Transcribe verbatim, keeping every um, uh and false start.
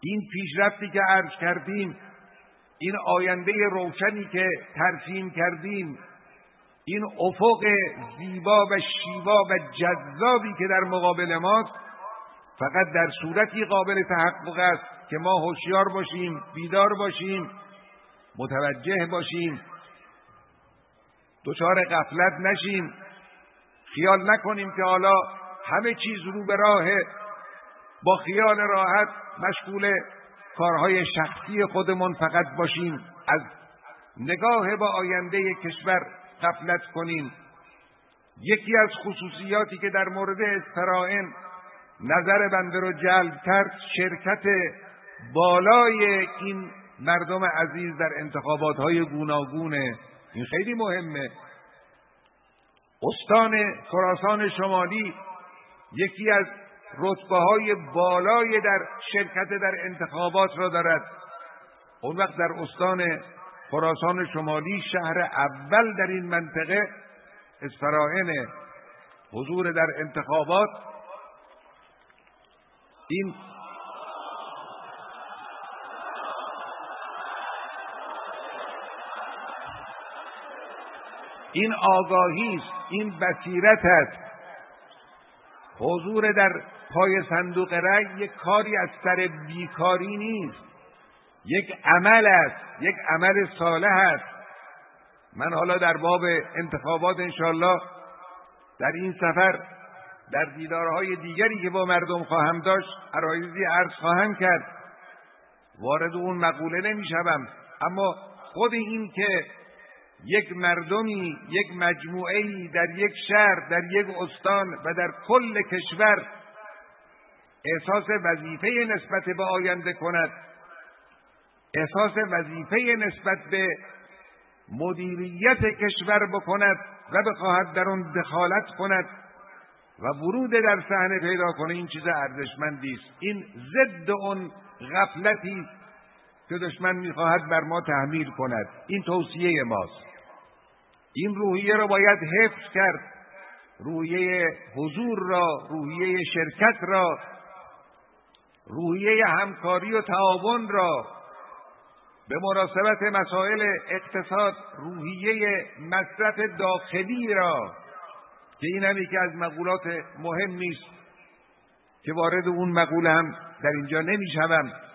این پیشرفتی که عرض کردیم، این آینده روشنی که ترسیم کردیم، این افق زیبا و شیوا و جذابی که در مقابل ماست، فقط در صورتی قابل تحقق است که ما هوشیار باشیم، بیدار باشیم، متوجه باشیم، دچار غفلت نشیم، خیال نکنیم که حالا همه چیز رو به راهه، با خیال راحت مشغول کارهای شخصی خودمون فقط باشیم، از نگاه با آینده کشور غفلت کنیم. یکی از خصوصیاتی که در مورد استراین نظر بنده رو جلب کرد، شرکت بالای این مردم عزیز در انتخابات‌های گوناگونه. این خیلی مهمه. استان خراسان شمالی یکی از رتبه‌های بالای در شرکت در انتخابات را دارد. اون وقت در استان خراسان شمالی، شهر اول در این منطقه، اسفراین، حضور در انتخابات این این آگاهی است، این بصیرت است. حضور در پای صندوق رای یک کاری از سر بیکاری نیست، یک عمل است، یک عمل صالح است. من حالا در باب انتخابات انشالله در این سفر در دیدارهای دیگری که با مردم خواهم داشت عرایضی عرض خواهم کرد، وارد اون مقوله نمیشم، اما خود این که یک مردمی، یک مجموعه‌ای در یک شهر، در یک استان و در کل کشور احساس وظیفه نسبت به آینده کند، احساس وظیفه نسبت به مدیریت کشور بکند و بخواهد در آن دخالت کند و ورود در صحنه پیدا کنه، این چیز ارزشمندی است. این ضد اون غفلتی است که دشمن میخواهد بر ما تحمیل کند. این توصیه ماست. این روحیه را باید حفظ کرد، روحیه حضور را، روحیه شرکت را، روحیه همکاری و تعاون را، به مناسبت مسائل اقتصاد روحیه مصرف داخلی را که این هم یکی از مقولات مهمی است که وارد اون مقوله هم در اینجا نمیشوم.